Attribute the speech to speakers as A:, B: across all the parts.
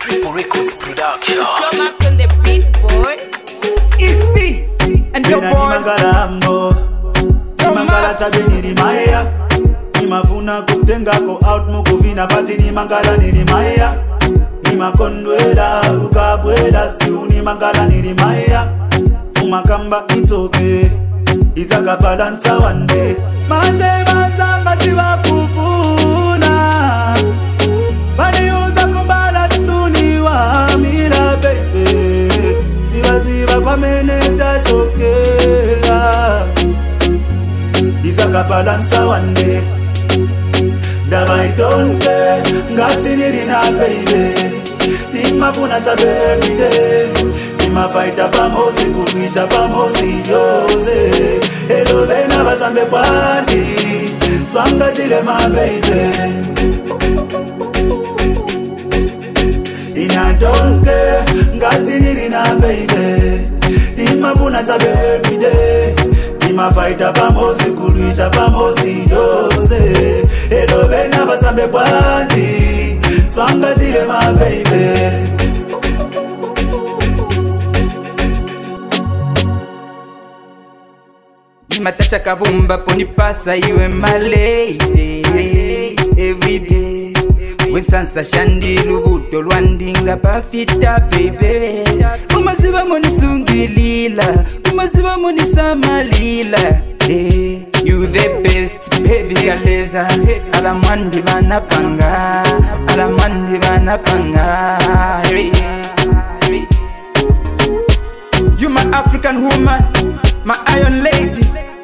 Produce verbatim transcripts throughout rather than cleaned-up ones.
A: Triple Records Production.
B: Show Max on the beat, boy.
C: Easy and your
D: Bena
C: boy.
D: ni mangalambo Ni mangala tabeni ni maya Ni mafuna kutengako out mukuvina pati ni mangala ni maya Ni makondwela ukabwela stew ni mangala ni maya Umakamba it's okay Izaka balansa one day Manje bazanga siwa kufuna Bani uza kumbala tsuni wa mira baby Siwa siwa kwa meneta chokela Izaka balansa one day Dava idonke Ngati nirina baby Nimafuna tabe everyday Nimafaita pamozi kumisha pamozi yoze Elo bena basambe pwati Swanga chile my baby Inadonke Ngati nirina baby Nimafuna tabe everyday Nimafaita pamozi kumisha pamozi yoze Elo bena basambe pwati Swanga chile my baby
C: Matasha kabumba poni pasa you and my lady every day. When sansa shandi lubuto lwandinga pafita baby. Umaziba moni sungilila, umaziba moni samalila. Hey, you the best baby galeza. Alamandi bana panga, alamandi bana panga. Hey, hey. You my African woman, my iron lady.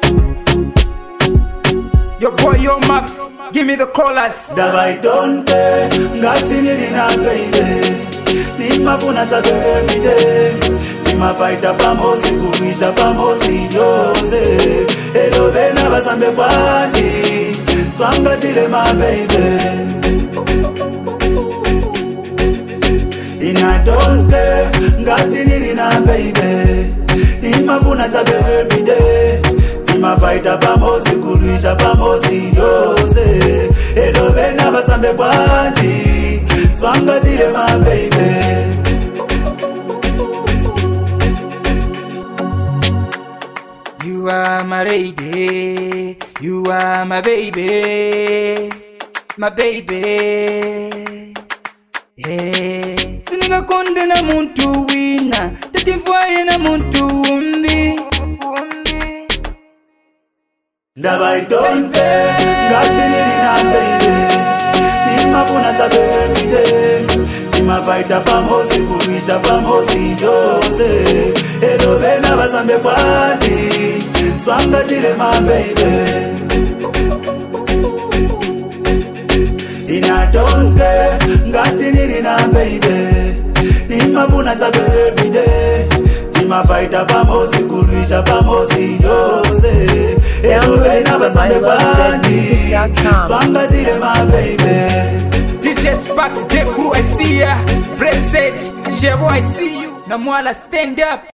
C: Your boy, your maps, give me the callers.
D: Dava idonke, ngati nirina baby Nimafuna tabe everyday Nimafaita pamozi kumisha pamozi yoze Elo bena basambe pwati Swanga chile my baby Inadonke, ngati nirina baby Nimafuna tabe everyday Nimafaita pamozi kumisha pamozi yoze Elo bena basambe pwati Swanga chile my baby
C: You are my lady, you are my baby, my baby. Hey, sininga konde na muntu wina, tatifwaye na muntu umbi.
D: Dava idonke, ngati nirina baby Nimafuna tabe everyday Nimafaita pamozi kumisha pamozi yoze Elo bena basambe pwati Swanga chile my baby Inadonke, ngati nirina baby Nimafuna tabe everyday Nimafaita pamozi kumisha pamozi yoze Elo bena basambe pwati Swanga chile my baby
C: D J Sparks, J Crew, I see ya. Blessed, Shevo, I see you. Namwala, stand up.